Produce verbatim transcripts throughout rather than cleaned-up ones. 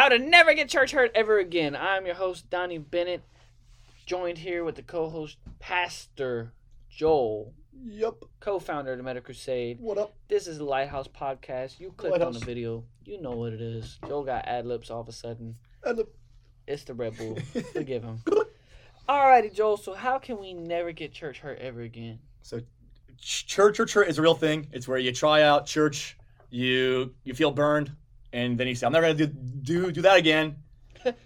How to never get church hurt ever again. I'm your host, Donnie Bennett, joined here with the co-host, Pastor Joel. Yep. Co-founder of the Meta Crusade. What up? This is the Lighthouse Podcast. You clicked Lighthouse. on the video. You know what it is. Joel got ad-libs all of a sudden. Ad-lib. It's the Red Bull. Forgive him. Alrighty, Joel. So how can we never get church hurt ever again? So, ch- church or church is a real thing. It's where you try out church, you you feel burned, and then you say, "I'm never gonna do do, do that again." And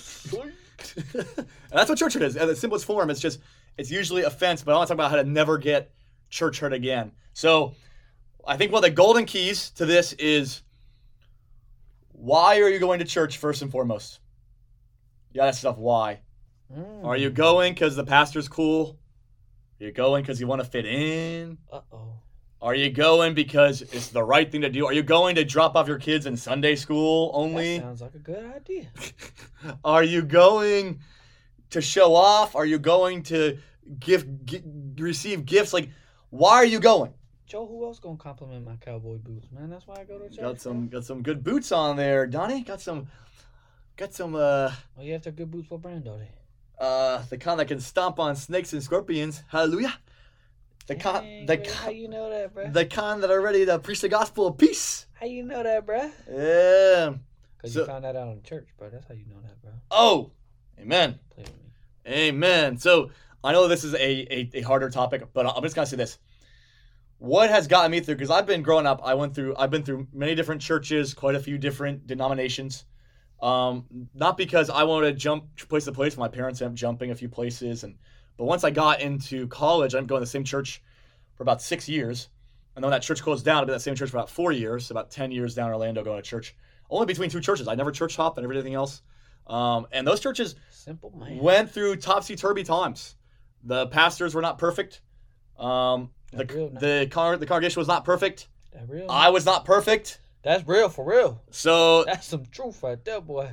that's what church hurt is. At the simplest form, it's just it's usually offense. But I want to talk about how to never get church hurt again. So, I think one of the golden keys to this is, why are you going to church first and foremost? Yeah, that stuff. Why? Mm. Are you going because the pastor's cool? Are you going because you want to fit in? Uh-oh. Are you going because it's the right thing to do? Are you going to drop off your kids in Sunday school only? That sounds like a good idea. Are you going to show off? Are you going to give, gi- receive gifts? Like, why are you going? Joe, who else gonna compliment my cowboy boots, man? That's why I go to church. Got some, got some good boots on there, Donnie. Got some, got some. Uh, Oh, you have to have good boots for brand, are they? uh, the kind that can stomp on snakes and scorpions. Hallelujah. The kind, Dang, the bro, how kind, you know that, bro? the kind that are ready to preach the gospel of peace. How you know that, bro? Yeah. Because So- you found that out in church, bro. That's how you know that, bro. Oh, amen. Play with me. Amen. So I know this is a, a, a harder topic, but I'm just gonna say this. What has gotten me through, because I've been growing up, I went through, I've been through many different churches, quite a few different denominations. Um, not because I wanted to jump place to place. My parents ended up jumping a few places, and but once I got into college, I'm going to the same church for about six years. And then when that church closed down, I've been at the same church for about four years, about ten years down in Orlando going to church. Only between two churches. I never church hopped and everything else. Um, and those churches Simple man. went through topsy-turvy times. The pastors were not perfect. Um, the That real, the, con- the congregation was not perfect. That real. I was not perfect. That's real for real. So That's some truth right there, boy.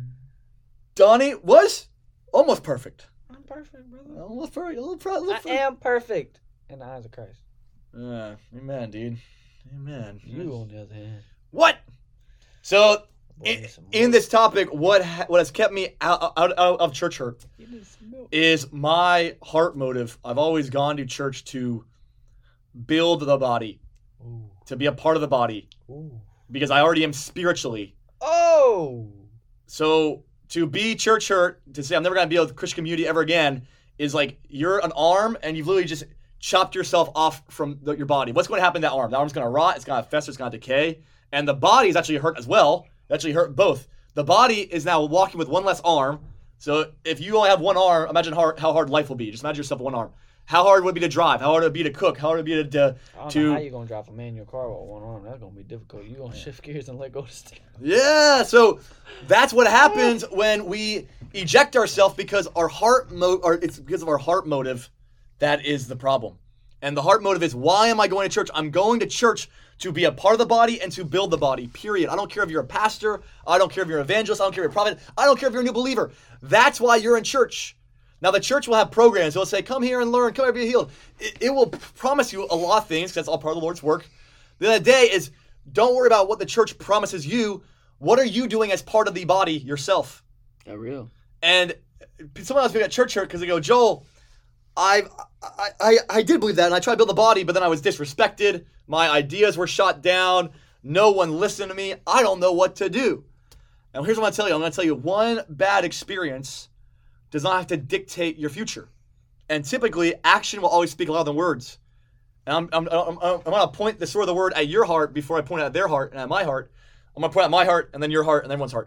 Donnie was almost perfect. I'm perfect, brother. Almost perfect. A little, pro- a little I perfect. am perfect in the eyes of Christ. Yeah, amen, dude. Amen. You, on the other hand, What? So boy, in, need some in milk. this topic, what ha- what has kept me out, out, out of church hurt You need some milk. is my heart motive. I've always gone to church to build the body, Ooh. to be a part of the body, Ooh. because I already am spiritually. Oh. So to be church hurt, to say I'm never going to be with Christian community ever again, is like you're an arm and you've literally just chopped yourself off from the, your body. What's going to happen to that arm? The arm's going to rot, it's going to fester, it's going to decay. And the body is actually hurt as well. It actually hurt both. The body is now walking with one less arm. So if you only have one arm, imagine how, how hard life will be. Just imagine yourself with one arm. How hard would it be to drive? How hard would it be to cook? How hard would it be to... to I don't to know how you gonna drive a manual car with one arm. That's gonna be difficult. You gonna shift gears and let go of the steering. Yeah, so that's what happens when we eject ourselves because our heart mo- or it's because of our heart motive. That is the problem. And the heart motive is, why am I going to church? I'm going to church to be a part of the body and to build the body, period. I don't care if you're a pastor. I don't care if you're an evangelist. I don't care if you're a prophet. I don't care if you're a new believer. That's why you're in church. Now, the church will have programs. It'll say, come here and learn. Come here and be healed. It, it will p- promise you a lot of things because that's all part of the Lord's work. The other day is, don't worry about what the church promises you. What are you doing as part of the body yourself? That real. And someone else being at church hurt because they go, Joel, I, I I I did believe that, and I tried to build the body, but then I was disrespected. My ideas were shot down. No one listened to me. I don't know what to do. Now, here's what I'm going to tell you. I'm going to tell you one bad experience does not have to dictate your future. And typically, action will always speak louder than words. And I'm, I'm, I'm, I'm going to point the sword of the word at your heart before I point it at their heart and at my heart. I'm going to point at my heart and then your heart and everyone's heart.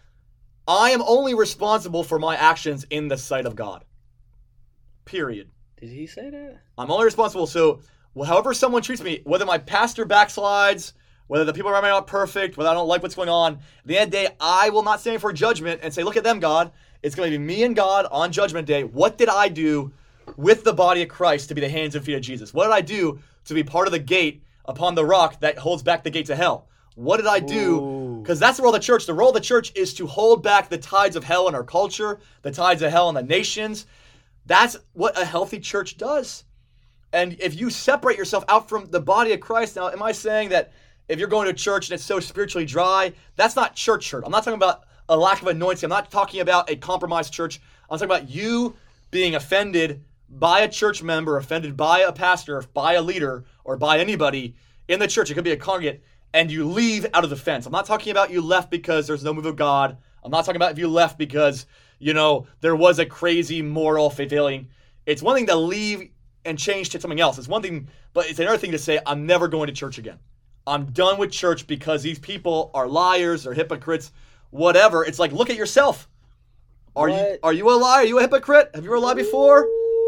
I am only responsible for my actions in the sight of God. Period. Did he say that? I'm only responsible. So, well, however someone treats me, whether my pastor backslides, whether the people around me are not perfect, whether I don't like what's going on, at the end of the day, I will not stand for judgment and say, look at them, God. It's going to be me and God on Judgment Day. What did I do with the body of Christ to be the hands and feet of Jesus? What did I do to be part of the gate upon the rock that holds back the gates of hell? What did I do? Because that's the role of the church. The role of the church is to hold back the tides of hell in our culture, the tides of hell in the nations. That's what a healthy church does. And if you separate yourself out from the body of Christ, now, am I saying that if you're going to church and it's so spiritually dry, that's not church hurt? I'm not talking about a lack of anointing. I'm not talking about a compromised church. I'm talking about you being offended by a church member, offended by a pastor, by a leader, or by anybody in the church. It could be a congregate, and you leave out of the fence. I'm not talking about you left because there's no move of God. I'm not talking about if you left because, you know, there was a crazy moral failing. It's one thing to leave and change to something else. It's one thing, but it's another thing to say, I'm never going to church again. I'm done with church because these people are liars or hypocrites, whatever. It's like, look at yourself. Are What? you are you a liar? Are you a hypocrite? Have you ever lied before?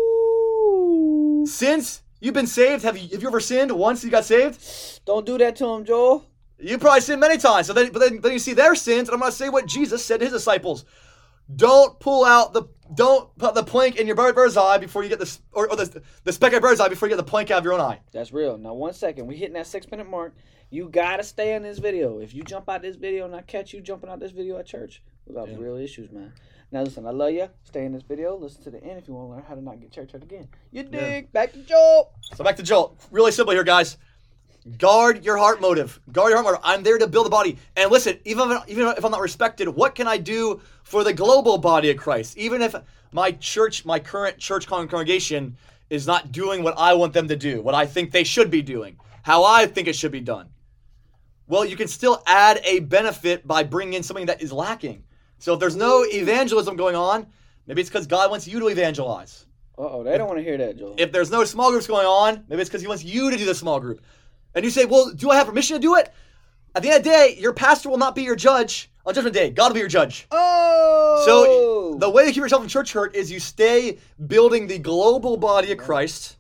Ooh. Since you've been saved, have you have you ever sinned once you got saved? Don't do that to him, Joel. You probably sinned many times. So then, but then, then you see their sins, and I'm going to say what Jesus said to his disciples: Don't pull out the don't put the plank in your bird's eye before you get the or, or the the speck of bird's eye before you get the plank out of your own eye. That's real. Now, one second. We hitting that six minute mark. You gotta stay in this video. If you jump out this video and I catch you jumping out this video at church, we got Yeah. real issues, man. Now listen, I love you. Stay in this video. Listen to the end if you want to learn how to not get church hurt again. You dig? Yeah. Back to Joel. So back to Joel. Really simple here, guys. Guard your heart motive. Guard your heart motive. I'm there to build the body. And listen, even if, even if I'm not respected, what can I do for the global body of Christ? Even if my church, my current church congregation is not doing what I want them to do, what I think they should be doing, how I think it should be done. Well, you can still add a benefit by bringing in something that is lacking. So if there's no evangelism going on, maybe it's because God wants you to evangelize. Uh-oh, they don't want to hear that, Joel. If there's no small groups going on, maybe it's because he wants you to do the small group. And you say, well, do I have permission to do it? At the end of the day, your pastor will not be your judge. On Judgment Day, God will be your judge. Oh! So the way to keep yourself from church hurt is you stay building the global body of Christ,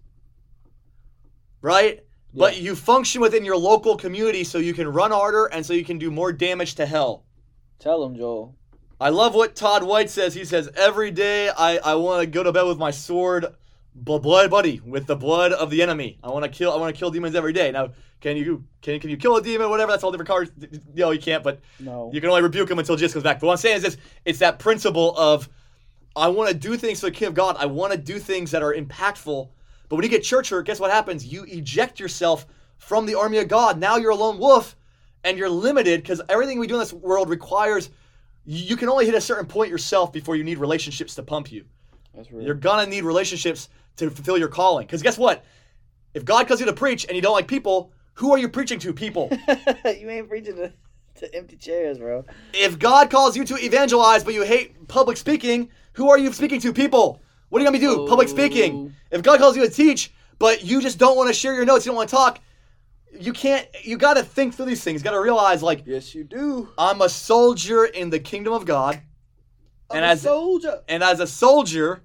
right? Yeah. But you function within your local community so you can run harder and so you can do more damage to hell. Tell them, Joel. I love what Todd White says. He says, every day I, I want to go to bed with my sword, bl- blood buddy, with the blood of the enemy. I want to kill I want to kill demons every day. Now, can you can, can you kill a demon, whatever? That's all different cards. No, you can't, but No. you can only rebuke him until Jesus comes back. But what I'm saying is this, it's that principle of I want to do things for the kingdom of God. I want to do things that are impactful. But when you get church hurt, guess what happens? You eject yourself from the army of God. Now you're a lone wolf, and you're limited because everything we do in this world requires you can only hit a certain point yourself before you need relationships to pump you. That's real. You're going to need relationships to fulfill your calling. Because guess what? If God calls you to preach and you don't like people, who are you preaching to? People. You ain't preaching to, to empty chairs, bro. If God calls you to evangelize but you hate public speaking, who are you speaking to? People. What are you going to be doing? Public speaking. If God calls you to teach but you just don't want to share your notes, you don't want to talk, you can't, you got to think through these things. You got to realize, like, Yes, you do. I'm a soldier in the kingdom of God. I'm And a as soldier. And as a soldier,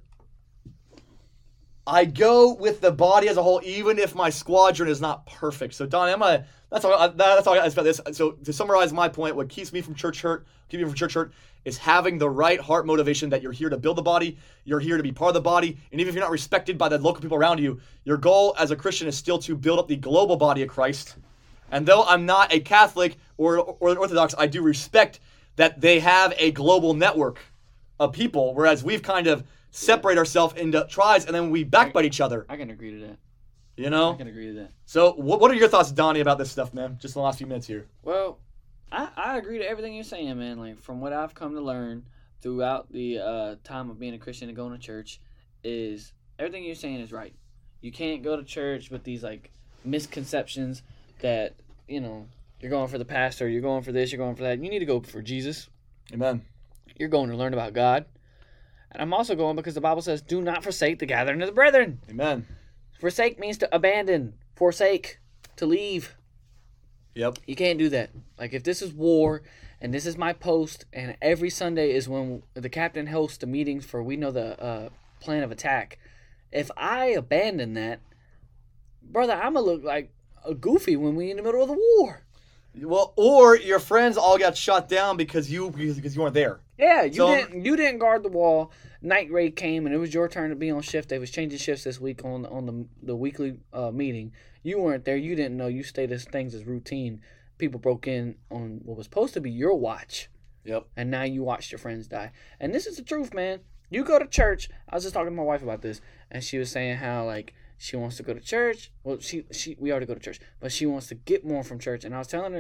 I go with the body as a whole, even if my squadron is not perfect. So, Donnie, I'm gonna. That's all. That's all I got about this. So, to summarize my point, what keeps me from church hurt, keep me from church hurt, is having the right heart motivation that you're here to build the body, you're here to be part of the body, and even if you're not respected by the local people around you, your goal as a Christian is still to build up the global body of Christ. And though I'm not a Catholic or or an Orthodox, I do respect that they have a global network of people, whereas we've kind of separate ourselves into tribes and then we backbite each other. I can agree to that. You know? I can agree to that. So what, what are your thoughts, Donnie, about this stuff, man? Just in the last few minutes here. Well, I, I agree to everything you're saying, man. Like, from what I've come to learn throughout the uh, time of being a Christian and going to church is everything you're saying is right. You can't go to church with these, like, misconceptions that, you know, you're going for the pastor, you're going for this, you're going for that. You need to go for Jesus. Amen. You're going to learn about God. And I'm also going because the Bible says, do not forsake the gathering of the brethren. Amen. Forsake means to abandon, forsake, to leave. Yep. You can't do that. Like, if this is war, and this is my post, and every Sunday is when the captain hosts the meetings for we know the uh, plan of attack, if I abandon that, brother, I'm going to look like a goofy when we in the middle of the war. Well, or your friends all got shot down because you because you weren't there. Yeah, you So- didn't you didn't guard the wall. Night raid came and it was your turn to be on shift. They was changing shifts this week on on the the weekly uh, meeting. You weren't there. You didn't know. You stayed as things as routine. People broke in on what was supposed to be your watch, Yep. and now you watched your friends die. And this is the truth, man. You go to church. I was just talking to my wife about this, and she was saying how like she wants to go to church. Well, she she we already go to church, but she wants to get more from church. And I was telling her,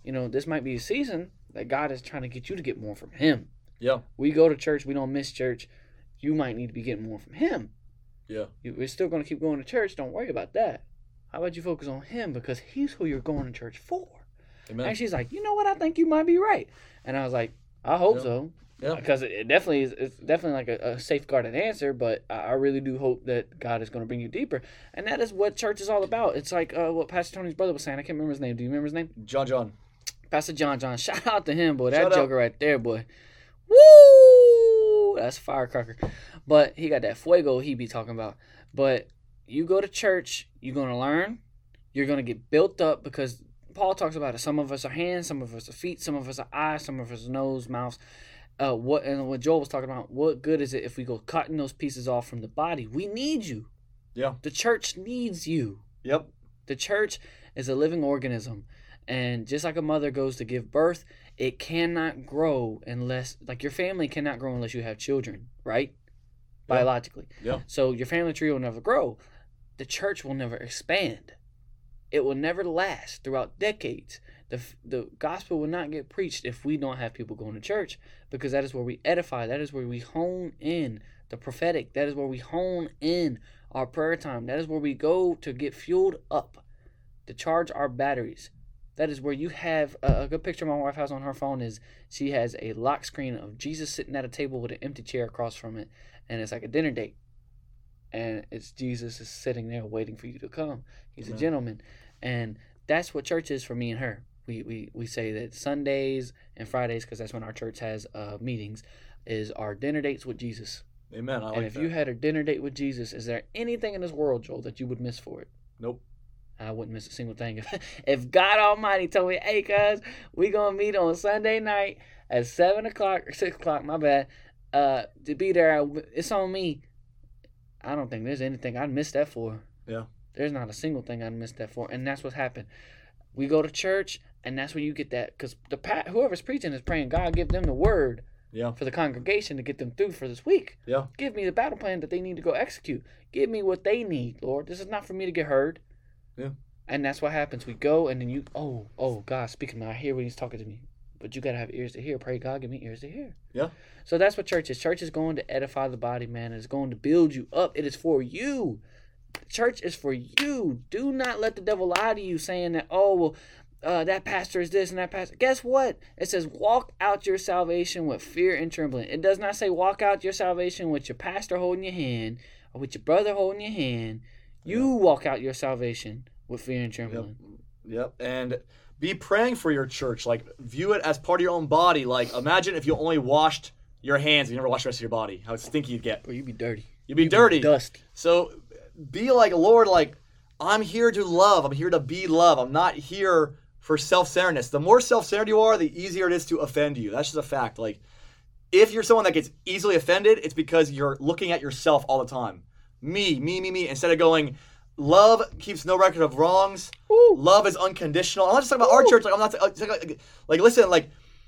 you know, this might be a season that God is trying to get you to get more from Him. Yeah. We go to church, we don't miss church. You might need to be getting more from Him. Yeah. We're still going to keep going to church. Don't worry about that. How about you focus on Him, because He's who you're going to church for. Amen. And she's like, you know what? I think you might be right. And I was like, I hope Yeah. so. Yeah. Because it, it definitely is. It's definitely like a, a safeguarded answer. But I, I really do hope that God is going to bring you deeper. And that is what church is all about. It's like uh, what Pastor Tony's brother was saying. I can't remember his name. Do you remember his name? John John. Pastor John John. Shout out to him, boy. That Shout out. joker right there, boy. Woo! That's a firecracker. But he got that fuego he be talking about. But you go to church, you're going to learn. You're going to get built up, because Paul talks about it. Some of us are hands, some of us are feet, some of us are eyes, some of us are nose, mouths. Uh, what and what Joel was talking about, what good is it if we go cutting those pieces off from the body? We need you. Yeah. The church needs you. Yep. The church is a living organism. And just like a mother goes to give birth, it cannot grow unless, like your family cannot grow unless you have children, right? Yeah. Biologically. Yeah. So your family tree will never grow. The church will never expand. It will never last throughout decades. The the gospel will not get preached if we don't have people going to church, because that is where we edify. That is where we hone in the prophetic. That is where we hone in our prayer time. That is where we go to get fueled up, to charge our batteries. That is where you have a, a good picture my wife has on her phone is she has a lock screen of Jesus sitting at a table with an empty chair across from it, and it's like a dinner date. And it's Jesus is sitting there waiting for you to come. He's Amen. a gentleman. And that's what church is for me and her. We we, we say that Sundays and Fridays, because that's when our church has uh, meetings, is our dinner dates with Jesus. Amen. I like and if that. you had a dinner date with Jesus, is there anything in this world, Joel, that you would miss for it? Nope. I wouldn't miss a single thing. If, if God Almighty told me, hey, cuz, we going to meet on Sunday night at seven o'clock, or six o'clock, my bad, uh, to be there, it's on me. I don't think there's anything I'd miss that for. Yeah. There's not a single thing I'd miss that for. And that's what's happened. We go to church, and that's where you get that. Because the pa- whoever's preaching is praying, God, give them the word Yeah. for the congregation to get them through for this week. Yeah. Give me the battle plan that they need to go execute. Give me what they need, Lord. This is not for me to get heard. Yeah. And that's what happens. We go, and then you, oh, oh, God, speaking to me, I hear when he's talking to me. But you got to have ears to hear. Pray, God, give me ears to hear. Yeah. So that's what church is. Church is going to edify the body, man. It's going to build you up. It is for you. Church is for you. Do not let the devil lie to you saying that, oh, well, uh, that pastor is this and that pastor. Guess what? It says walk out your salvation with fear and trembling. It does not say walk out your salvation with your pastor holding your hand or with your brother holding your hand. You Yeah. walk out your salvation with fear and trembling. Yep. And be praying for your church. Like, view it as part of your own body. Like, imagine if you only washed your hands and you never washed the rest of your body. How stinky you'd get. Or you be dirty. You'd be dirty. Dusty. So be like, Lord, like, I'm here to love. I'm here to be love. I'm not here for self-centeredness. The more self-centered you are, the easier it is to offend you. That's just a fact. Like, if you're someone that gets easily offended, it's because you're looking at yourself all the time. Me, me, me, me. Instead of going, love keeps no record of wrongs. Woo. Love is unconditional. I'm not just talking about our Woo. church. Like, I'm not like, like, like, listen, like,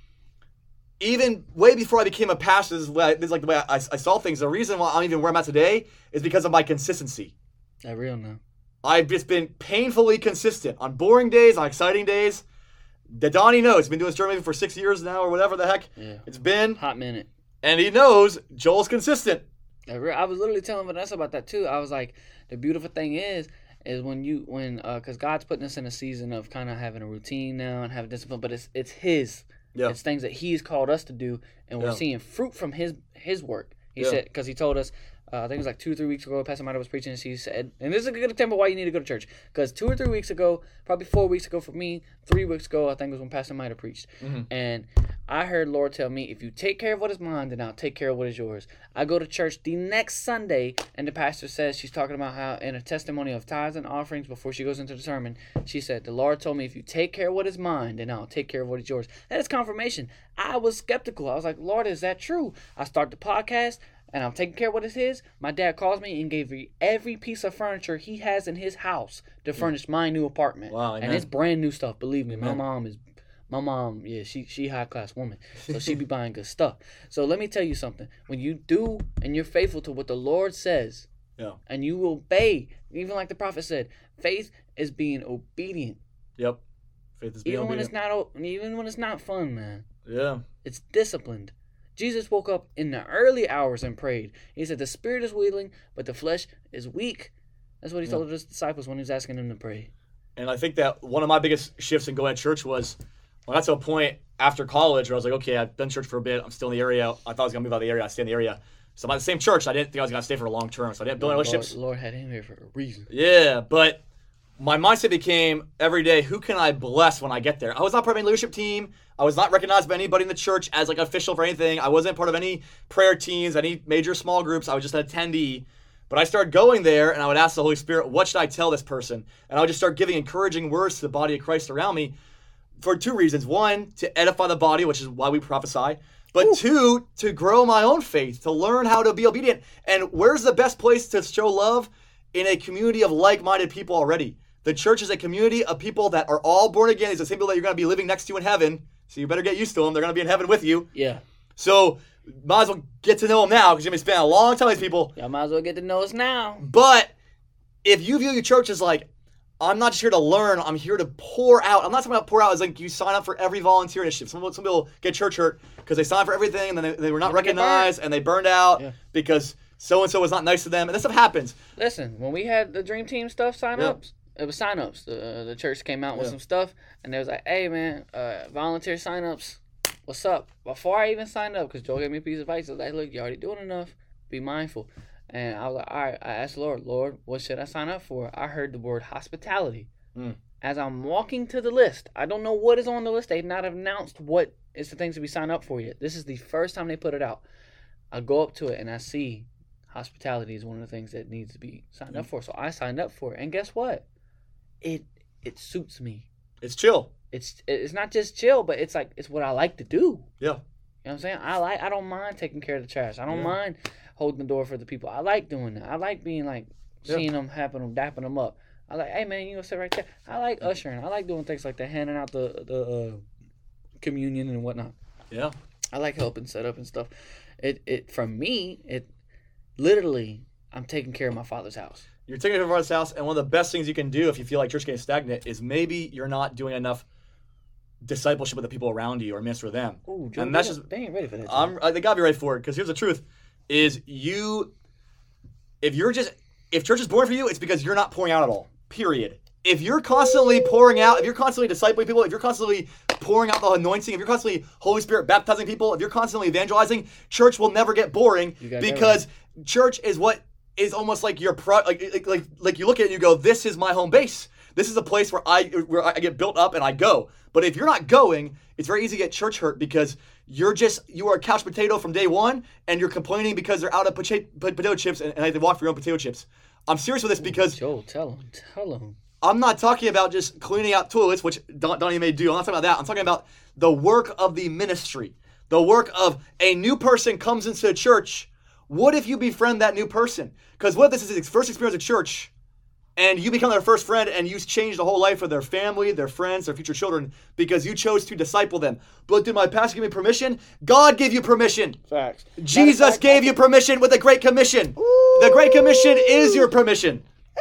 even way before I became a pastor, this is, way I, this is like the way I, I saw things. The reason why I'm even where I'm at today is because of my consistency. That real now. I've just been painfully consistent on boring days, on exciting days. The Donnie knows. He's been doing this journey for six years now, or whatever the heck Yeah. it's been. Hot minute. And he knows Joel's consistent. I re- I was literally telling Vanessa about that too. I was like, the beautiful thing is, is when you when uh, cause God's putting us in a season of kind of having a routine now and having discipline, but it's it's His. Yeah. It's things that He's called us to do, and we're Yeah. seeing fruit from His His work. He Yeah. said, because He told us, uh, I think it was like two or three weeks ago, Pastor Mata was preaching, and she said, and this is a good example why you need to go to church, because two or three weeks ago, probably four weeks ago for me, three weeks ago, I think it was when Pastor Mata preached, Mm-hmm. and I heard Lord tell me, if you take care of what is mine, then I'll take care of what is yours. I go to church the next Sunday, and the pastor says, she's talking about how in a testimony of tithes and offerings before she goes into the sermon, she said, the Lord told me, if you take care of what is mine, then I'll take care of what is yours. That is confirmation. I was skeptical. I was like, Lord, is that true? I start the podcast, and I'm taking care of what is his. My dad calls me and gave me every piece of furniture he has in his house to furnish my new apartment. Wow, and amen. it's brand new stuff. Believe me, my Amen. mom is... My mom, yeah, she she high class woman, so she be buying good stuff. So let me tell you something: when you do and you're faithful to what the Lord says, Yeah. and you obey, even like the prophet said, faith is being obedient. Yep. Faith is being Even when obedient. it's not, o- even when it's not fun, man. Yeah. It's disciplined. Jesus woke up in the early hours and prayed. He said, the spirit is willing, but the flesh is weak. That's what he Yeah. told his disciples when he was asking them to pray. And I think that one of my biggest shifts in going to church was when I got to a point after college where I was like, okay, I've been in church for a bit. I'm still in the area. I thought I was going to move out of the area. I stay in the area. So I'm at the same church. I didn't think I was going to stay for a long term. So I didn't build Lord, relationships. Lord had him here for a reason. Yeah, but my mindset became every day, who can I bless when I get there? I was not part of any leadership team. I was not recognized by anybody in the church as like official for anything. I wasn't part of any prayer teams, any major small groups. I was just an attendee. But I started going there and I would ask the Holy Spirit, what should I tell this person? And I would just start giving encouraging words to the body of Christ around me for two reasons. One, to edify the body, which is why we prophesy. But Ooh. two, to grow my own faith, to learn how to be obedient. And where's the best place to show love? In a community of like-minded people already. The church is a community of people that are all born again. It's the same people that you're going to be living next to in heaven. So you better get used to them. They're going to be in heaven with you. Yeah. So might as well get to know them now because you're going to be spending a long time with these people. Y'all might as well get to know us now. But if you view your church as like, I'm not just here to learn, I'm here to pour out. I'm not talking about pour out as like you sign up for every volunteer initiative. Some, some people get church hurt because they sign up for everything and then they, they were not They get recognized and they burned out Yeah. because so-and-so was not nice to them. And this stuff happens. Listen, when we had the Dream Team stuff sign Yeah. ups, it was sign ups. The, the church came out with Yeah. some stuff and they was like, hey man, uh, volunteer sign ups, what's up? Before I even signed up, because Joel gave me a piece of advice, I was like, look, you're already doing enough, be mindful. And I was like, all right, I asked the Lord, Lord, what should I sign up for? I heard the word hospitality. Mm. As I'm walking to the list, I don't know what is on the list. They've not announced what is the things to be signed up for yet. This is the first time they put it out. I go up to it and I see hospitality is one of the things that needs to be signed Mm. up for. So I signed up for it. And guess what? It it suits me. It's chill. It's it's not just chill, but it's like it's what I like to do. Yeah. You know what I'm saying? I like I don't mind taking care of the trash. I don't Yeah. mind holding the door for the people. I like doing that. I like being like Yeah. seeing them, having them, dapping them up. I like, hey man, you gonna sit right there. I like ushering. I like doing things like that, handing out the the uh, communion and whatnot. Yeah. I like helping set up and stuff. It it for me, it literally I'm taking care of my Father's house. You're taking care of Father's house, and one of the best things you can do if you feel like church getting stagnant is maybe you're not doing enough discipleship with the people around you or minister with them. Ooh, Joe, And that's they, just they ain't ready for that. I'm I, they gotta be ready for it because here's the truth: is you if you're just if church is boring for you, it's because you're not pouring out at all. Period. If you're constantly pouring out, if you're constantly discipling people, if you're constantly pouring out the anointing, if you're constantly Holy Spirit baptizing people, if you're constantly evangelizing, church will never get boring You got that because church is what is almost like your pro, like, like like like you look at it and you go, this is my home base. This is a place where I where I get built up and I go. But if you're not going, it's very easy to get church hurt because you're just you are a couch potato from day one and you're complaining because they're out of potato, potato chips and, and I have to walk for your own potato chips. I'm serious with this because Joel, tell him, tell him. I'm not talking about just cleaning out toilets, which Don- Donnie may do. I'm not talking about that. I'm talking about the work of the ministry. The work of a new person comes into the church. What if you befriend that new person? Because what if this is his first experience at church, and you become their first friend, and you change the whole life of their family, their friends, their future children, because you chose to disciple them. But did my pastor give me permission? God gave you permission. Facts. Jesus fact, gave you permission with the Great Commission. Ooh. The Great Commission is your permission.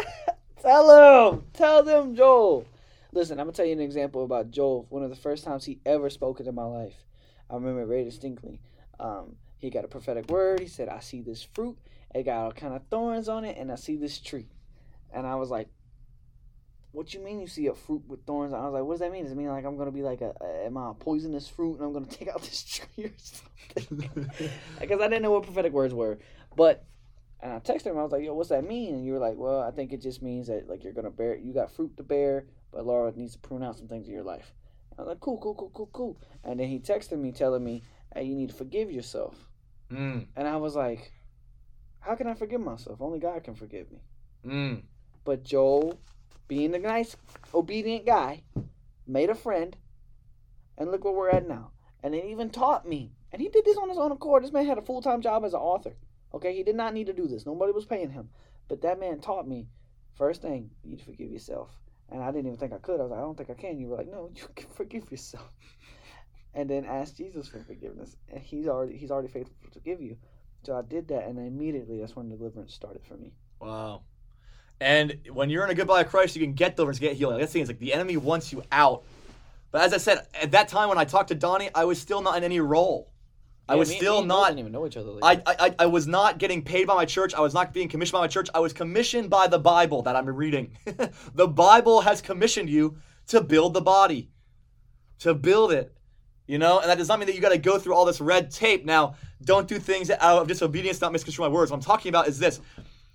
Tell him. Tell them, Joel. Listen, I'm going to tell you an example about Joel. One of the first times he ever spoke in my life. I remember it very distinctly. Um, he got a prophetic word. He said, I see this fruit. It got all kind of thorns on it, and I see this tree. And I was like, what you mean you see a fruit with thorns? I was like, what does that mean? Does it mean like I'm going to be like, a, a, am I a poisonous fruit and I'm going to take out this tree or something? Because I didn't know what prophetic words were. But, and I texted him, I was like, yo, what's that mean? And you were like, well, I think it just means that like you're going to bear, you got fruit to bear, but Laura needs to prune out some things in your life. I was like, cool, cool, cool, cool, cool. And then he texted me telling me, hey, you need to forgive yourself. Mm. And I was like, how can I forgive myself? Only God can forgive me. Mm. But Joel, being the nice, obedient guy, made a friend, and look where we're at now. And it even taught me. And he did this on his own accord. This man had a full-time job as an author. Okay, he did not need to do this. Nobody was paying him. But that man taught me, first thing, you need to forgive yourself. And I didn't even think I could. I was like, I don't think I can. You were like, no, you can forgive yourself. And then ask Jesus for forgiveness. And he's already he's already faithful to forgive you. So I did that, and immediately that's when deliverance started for me. Wow. And when you're in a good body of Christ, you can get deliverance, get healing. That's the thing. It's like the enemy wants you out But as I said, at that time when I talked to Donnie, I was still not in any role. I Yeah, was me- still me and Noel not. didn't even know each other. Like I, that. I I I was not getting paid by my church. I was not being commissioned by my church. I was commissioned by the Bible that I'm reading. The Bible has commissioned you to build the body, to build it. You know, and that does not mean that you got to go through all this red tape. Now, don't do things out of disobedience, not misconstrue my words. What I'm talking about is this.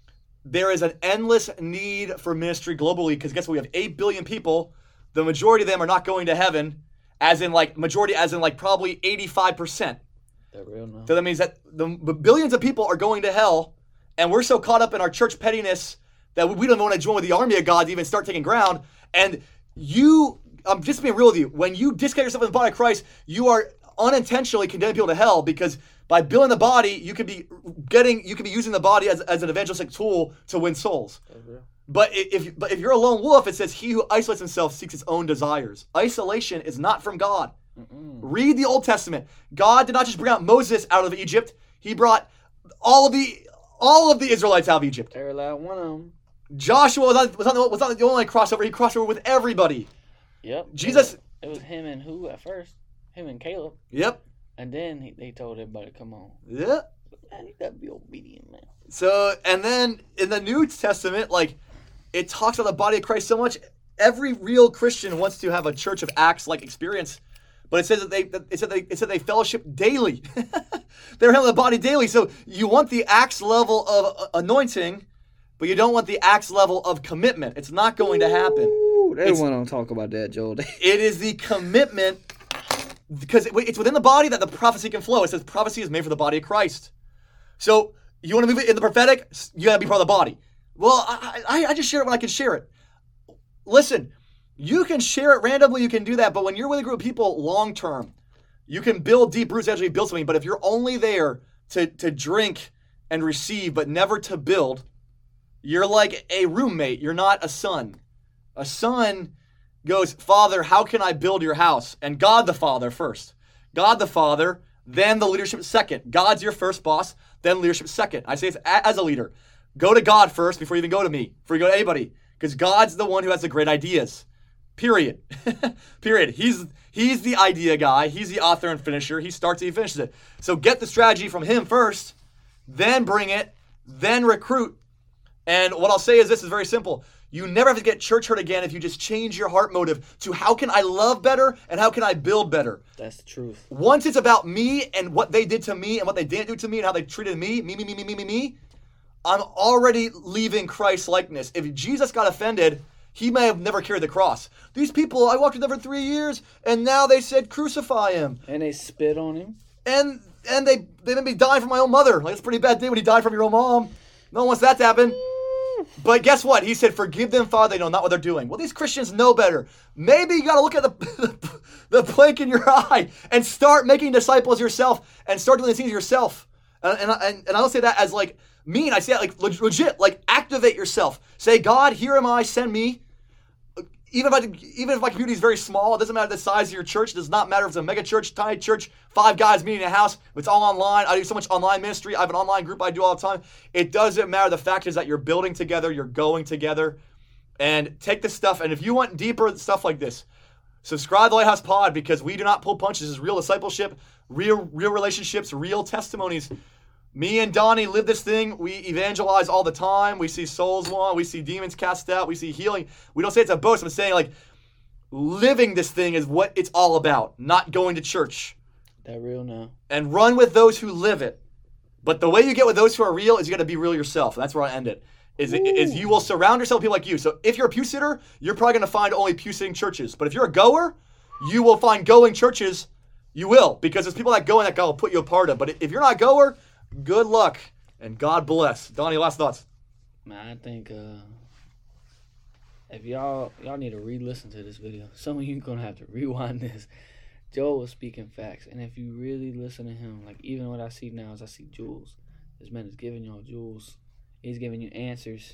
There is an endless need for ministry globally because guess what? We have eight billion people. The majority of them are not going to heaven, as in like majority, as in like probably eighty-five percent. That real now. So that means that the billions of people are going to hell, and we're so caught up in our church pettiness that we don't want to join with the army of God to even start taking ground. And you, I'm just being real with you, when you disconnect yourself from the body of Christ, you are unintentionally condemning people to hell because by building the body, you could be getting, you could be using the body as, as an evangelistic tool to win souls. That's real. But if but if you're a lone wolf, it says he who isolates himself seeks his own desires. Isolation is not from God. Mm-mm. Read the Old Testament. God did not just bring out Moses out of Egypt. He brought all of the all of the Israelites out of Egypt. Every last one of them. Joshua was not, was not, the, was not the only crossover. He crossed over with everybody. Yep. Jesus. It was, it was him and who at first? Him and Caleb. Yep. And then he, they told everybody, come on. Yeah. Man, you gotta be obedient, man. So, and then in the New Testament, like, it talks about the body of Christ so much. Every real Christian wants to have a Church of Acts-like experience. But it says that they it said they it said they fellowship daily. They're having the body daily. So you want the Acts level of uh, anointing, but you don't want the Acts level of commitment. It's not going to happen. Ooh, they It's- want to talk about that, Joel. It is the commitment because it, it's within the body that the prophecy can flow. It says prophecy is made for the body of Christ. So you want to move it in the prophetic, you got to be part of the body. Well, I, I, I just share it when I can share it. Listen, you can share it randomly, you can do that, but when you're with a group of people long term, you can build deep roots, actually build something. But if you're only there to, to drink and receive, but never to build, you're like a roommate. You're not a son. A son goes, Father, how can I build your house? And God the Father first. God the Father, then the leadership second. God's your first boss, then leadership second. I say this as a leader. Go to God first before you even go to me, before you go to anybody. Because God's the one who has the great ideas. Period. Period. He's he's the idea guy. He's the author and finisher. He starts it, he finishes it. So get the strategy from him first, then bring it, then recruit. And what I'll say is this is very simple. You never have to get church hurt again if you just change your heart motive to how can I love better and how can I build better. That's the truth. Once it's about me and what they did to me and what they didn't do to me and how they treated me, me, me, me, me, me, me, me, I'm already leaving Christ likeness. If Jesus got offended, he may have never carried the cross. These people, I walked with them for three years, and now they said crucify him. And they spit on him. And and they they made me die from my own mother. Like, it's a pretty bad day when you die from your own mom. No one wants that to happen. But guess what? He said, forgive them, Father, they know not what they're doing. Well, these Christians know better. Maybe you got to look at the, the, the plank in your eye and start making disciples yourself and start doing these things yourself. And, and, and, and I don't say that as like mean. I say that like leg- legit, like activate yourself. Say, God, here am I, send me. Even if, I, even if my community is very small, it doesn't matter the size of your church. It does not matter if it's a mega church, tiny church, five guys meeting in a house. If it's all online, I do so much online ministry. I have an online group I do all the time. It doesn't matter. The fact is that you're building together, you're going together, and take this stuff. And if you want deeper stuff like this, subscribe to the Lighthouse Pod because we do not pull punches. This is real discipleship, real real relationships, real testimonies. Me and Donnie live this thing. We evangelize all the time. We see souls won. We see demons cast out. We see healing. We don't say it's a boast. I'm saying like living this thing is what it's all about, not going to church. That real now. And run with those who live it. But the way you get with those who are real is you got to be real yourself. And that's where I end it. Is, is you will surround yourself with people like you. So if you're a pew sitter, you're probably going to find only pew sitting churches. But if you're a goer, you will find going churches. You will, because there's people that go and that God will put you a part of. But if you're not a goer, good luck and God bless. Donnie, last thoughts. Man, I think uh, if y'all y'all need to re-listen to this video, some of you gonna have to rewind this. Joel was speaking facts, and if you really listen to him, like even what I see now is I see jewels. This man is giving y'all jewels. He's giving you answers.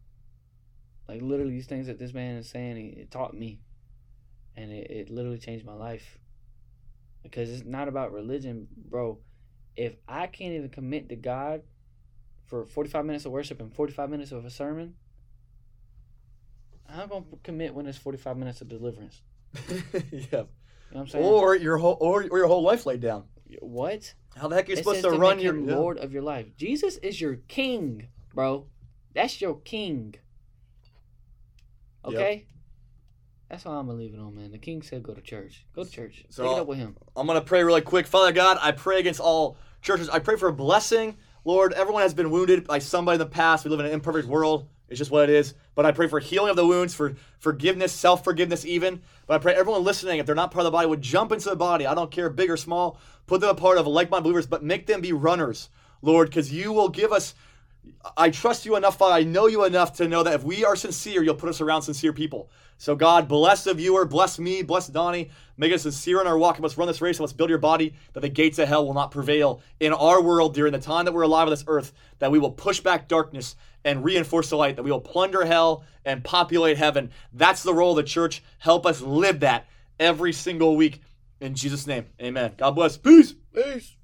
Like literally, these things that this man is saying, it, it taught me, and it, it literally changed my life. Because it's not about religion, bro. If I can't even commit to God for forty-five minutes of worship and forty-five minutes of a sermon, I'm going to commit when it's forty-five minutes of deliverance. yeah. You know what I'm saying? Or your whole or, or your whole life laid down. What? How the heck are you It supposed says to to run make your him yeah. Lord of your life. Jesus is your king, bro. That's your king. Okay? Yep. That's all I'm going to leave it on, man. The king said go to church. Go to church. So Take it up with him. I'm going to pray really quick. Father God, I pray against all churches. I pray for a blessing. Lord, everyone has been wounded by somebody in the past. We live in an imperfect world. It's just what it is. But I pray for healing of the wounds, for forgiveness, self-forgiveness even. But I pray everyone listening, if they're not part of the body, would jump into the body. I don't care, big or small. Put them a part of like-minded believers, but make them be runners, Lord, because you will give us. I trust you enough, Father. I know you enough to know that if we are sincere, you'll put us around sincere people. So God, bless the viewer, bless me, bless Donnie. Make us sincere in our walk. Let's run this race. Let's build your body that the gates of hell will not prevail in our world during the time that we're alive on this earth, that we will push back darkness and reinforce the light, that we will plunder hell and populate heaven. That's the role of the church. Help us live that every single week. In Jesus' name, amen. God bless. Peace. Peace.